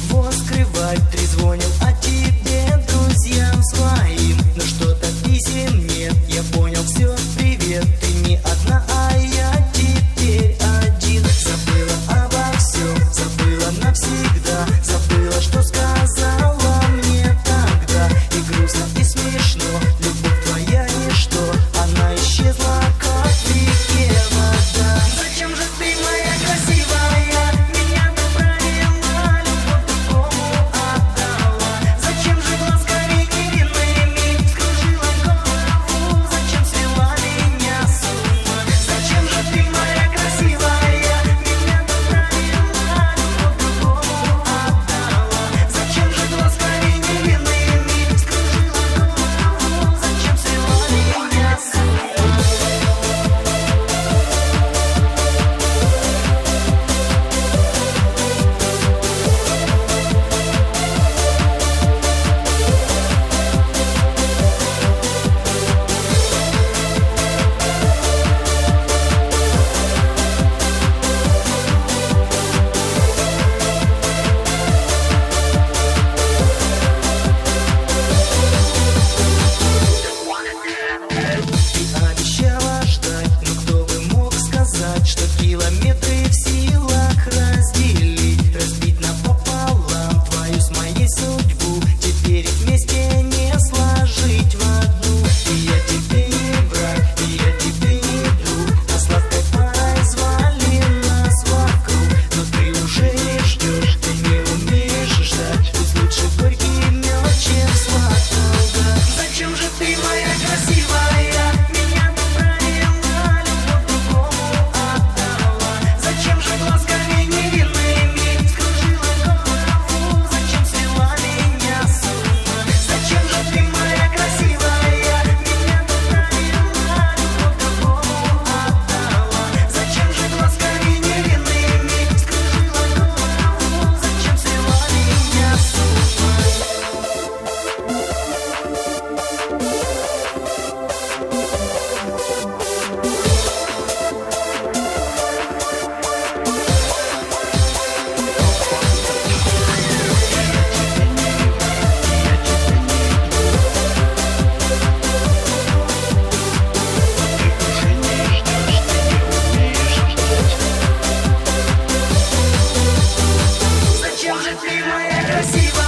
ничего скрывать. Трезвонил о тебе друзьям своим, но что-то писем нет. Я понял, все, привет, ты не одна, а я теперь один. Забыла обо всем, забыла навсегда, забыла, что сказала мне тогда. И грустно, и смешно, любовь твоя ничто, она исчезла, как в реке вода. Зачем же ты, моя красивая, меня направила, любовь другому отдала? Зачем же глазками невинными скружила голову? Зачем свела меня с ума? Зачем же ты, моя красивая, меня направила, любовь другому отдала? Зачем же глазками невинными скружила голову? Зачем свела меня с ума? Ты обещала ждать, но кто бы мог сказать, что километры в силах разделить, разбить напополам твою с моей судьбу, теперь их вместе не сложить в одну. И я тебе не враг, и я тебе не друг, а сладкой парой звали нас вокруг. Но ты уже не ждешь, ты не умеешь ждать, пусть лучше горький мед, чем сладкого. Зачем же ты, моя красивая, меня направила, любовь другому отдала? Зачем же глазками невинными скружила голову? Зачем свела меня с ума? Зачем же ты, моя красивая, меня направила, любовь другому отдала? Зачем же глазками невинными скружила голову? Зачем свела меня с ума? Зачем же ты, моя красивая?